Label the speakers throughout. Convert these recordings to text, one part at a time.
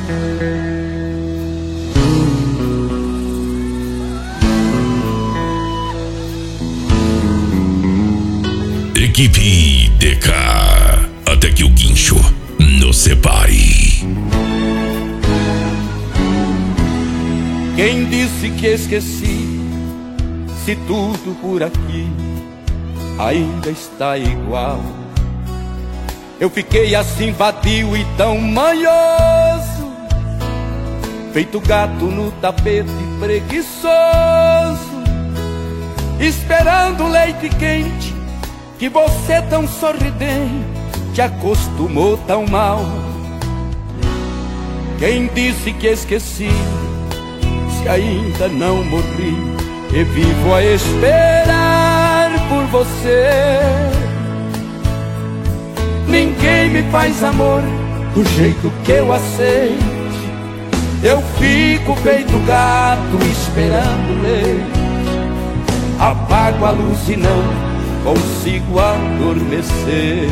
Speaker 1: Equipe DK, até que o guincho nos separe.
Speaker 2: Quem disse que esqueci, se tudo por aqui ainda está igual? Eu fiquei assim vadio e tão manhoso, feito gato no tapete preguiçoso, esperando leite quente que você tão sorridente acostumou tão mal. Quem disse que esqueci, se ainda não morri e vivo a esperar por você? Ninguém me faz amor do jeito que eu aceite. Eu fico feito gato esperando leite. Apago a luz e não consigo adormecer.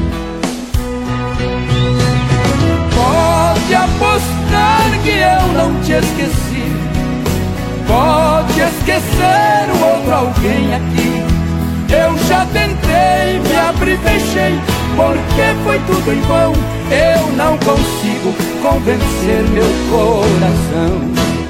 Speaker 2: Pode apostar que eu não te esqueci. Pode esquecer o outro alguém aqui. Eu já tentei, me abri e fechei, porque foi tudo em vão. Eu não consigo convencer meu coração.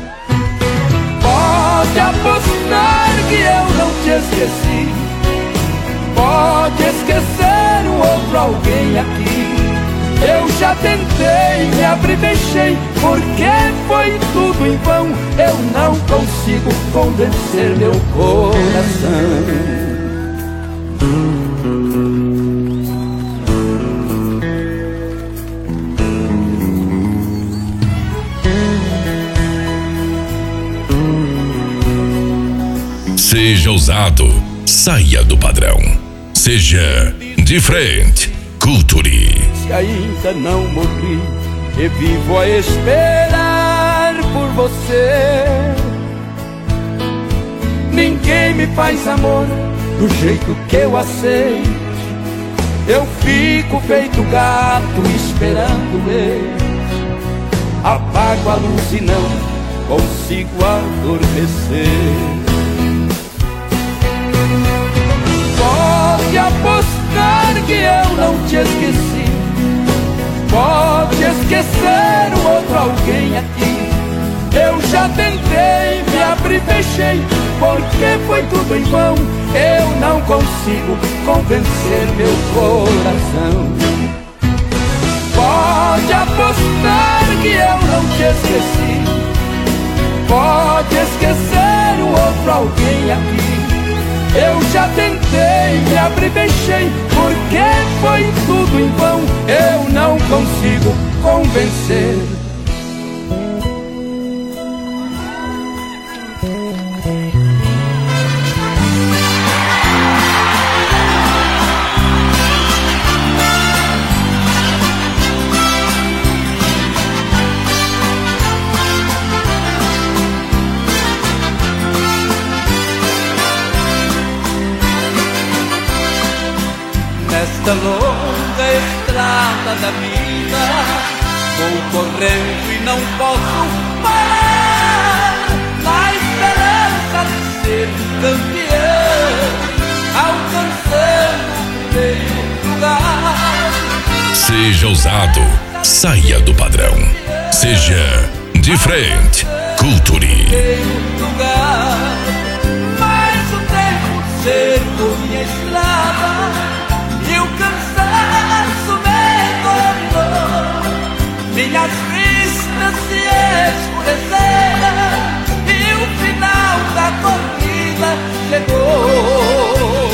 Speaker 2: Pode apostar que eu não te esqueci. Pode esquecer o outro alguém aqui. Eu já tentei, me abri e fechei, porque foi tudo em vão. Eu não consigo convencer meu coração.
Speaker 1: Seja ousado, saia do padrão. Seja diferente, culture.
Speaker 2: Se ainda não morri e vivo a esperar por você, ninguém me faz amor do jeito que eu aceite. Eu fico feito gato esperando ele. Apago a luz e não consigo adormecer. Pode apostar que eu não te esqueci. Pode esquecer o outro alguém aqui. Eu já tentei, me abri e fechei, porque foi tudo em vão. Eu não consigo convencer meu coração. Pode apostar que eu não te esqueci. Pode esquecer o outro alguém aqui. Eu já tentei, me abri e fechei, porque foi tudo em vão. Eu não consigo convencer.
Speaker 3: Nesta longa estrada da vida vou correndo e não posso parar, na esperança de ser campeão, alcançando o primeiro lugar.
Speaker 1: Seja ousado, saia do padrão. Seja diferente, culture.
Speaker 3: Lugar, mas o tempo cercou minha estrada. E o cansaço me dominou, minhas vistas se escureceram e o final da corrida chegou.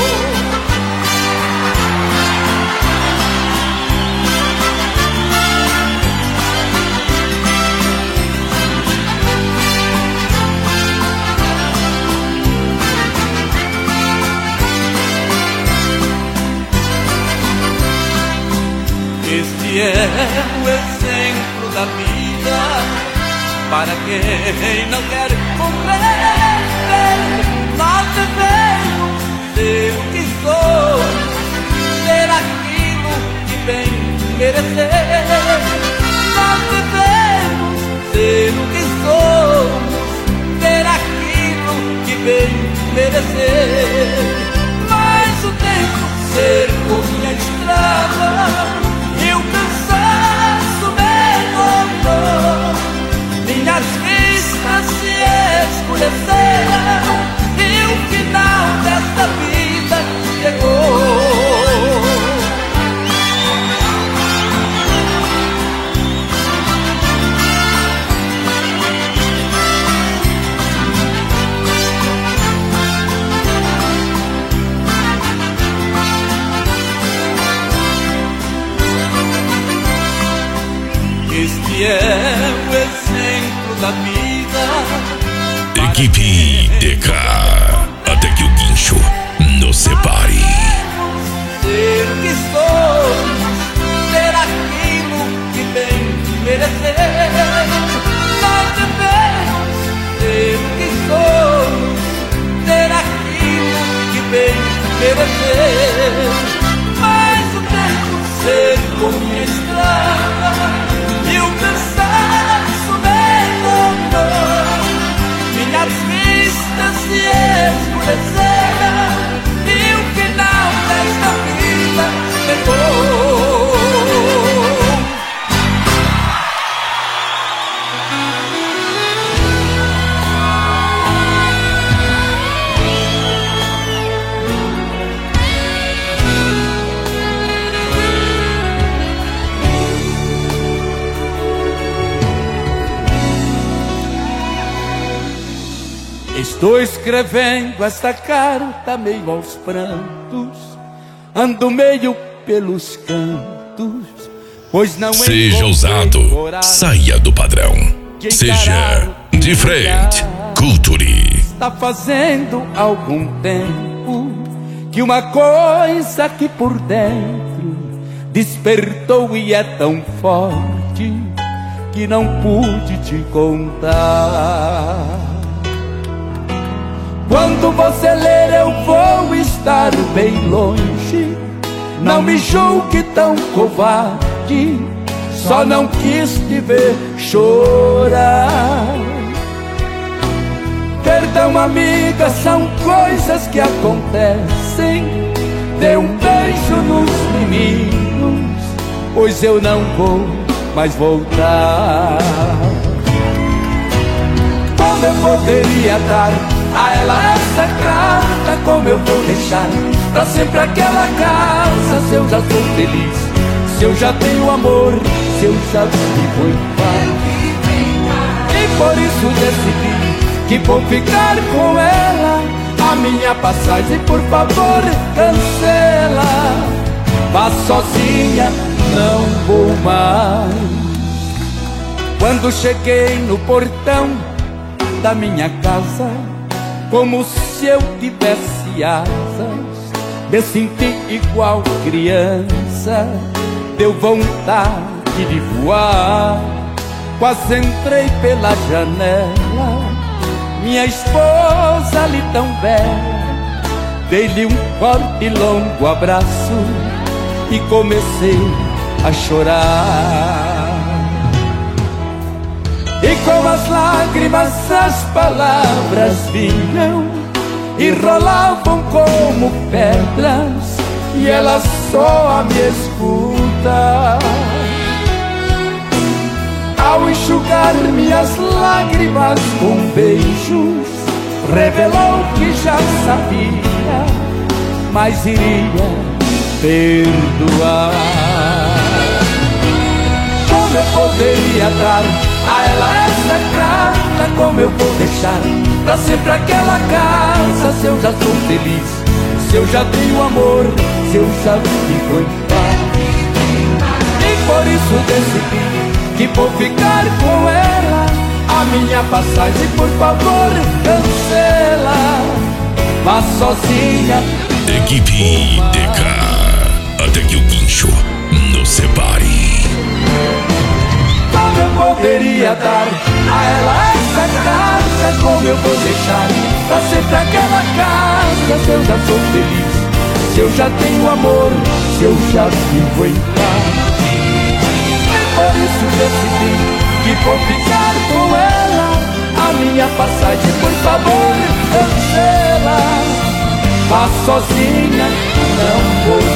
Speaker 3: Este é o exemplo da vida para quem não quer compreender. Nós devemos ser o que somos, ser aquilo que bem merecer. Nós devemos merecer. Mas o tempo cercou minha estrada e o cansaço me dominou. Minhas vistas se escureceram e o final desta vida chegou. Este é o exemplo da vida.
Speaker 1: Equipe DK, até que o guincho nos separe.
Speaker 3: Ser o que somos, ter aquilo que bem merecer. Nós devemos ser o que somos, ter aquilo que bem merecer. Mas o tempo cercou minha estrada e o cansaço me dominou. Minhas vistas se escureceram e o final desta vida chegou. Estou escrevendo esta carta meio aos prantos, ando meio pelos cantos, pois não
Speaker 1: seja ousado, saia do padrão, seja diferente, culture.
Speaker 2: Está fazendo algum tempo que uma coisa aqui por dentro despertou e é tão forte que não pude te contar. Quando você ler eu vou estar bem longe. Não me julgue tão covarde, só não quis te ver chorar. Perdão, amiga, são coisas que acontecem. Dê um beijo nos meninos, pois eu não vou mais voltar. Como eu poderia dar a ela essa carta, como eu vou deixar pra sempre aquela casa? Se eu já sou feliz, se eu já tenho amor, se eu já vivo em paz. E por isso decidi que vou ficar com ela. A minha passagem, por favor, cancela. Vá sozinha, não vou mais. Quando cheguei no portão da minha casa, como se eu tivesse asas, me senti igual criança. Deu vontade de voar, quase entrei pela janela. Minha esposa ali tão bela, dei-lhe um forte e longo abraço e comecei a chorar. E com as lágrimas as palavras vinham e rolavam como pedras, e ela só me escuta. Ao enxugar minhas lágrimas com beijos, revelou que já sabia, mas iria perdoar. Como eu poderia dar a ela essa carta? Como eu vou deixar pra sempre aquela casa? Se eu já sou feliz, se eu já tenho amor, se eu já vivo em paz. E por isso decidi que vou ficar com ela. A minha passagem, por favor, cancela. Vá sozinha.
Speaker 1: Equipe DK, até que o guincho nos separe.
Speaker 2: Como eu poderia dar a ela essa carta? Como eu vou deixar pra sempre aquela casa? Se eu já sou feliz, se eu já tenho amor, se eu já vivo em paz. Por isso decidi que vou ficar com ela. A minha minha passagem, por favor, cancela. Vá sozinha, não vou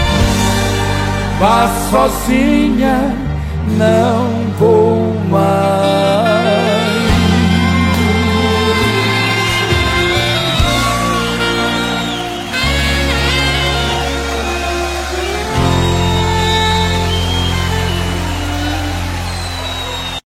Speaker 2: mais. Vá sozinha, não vou mais.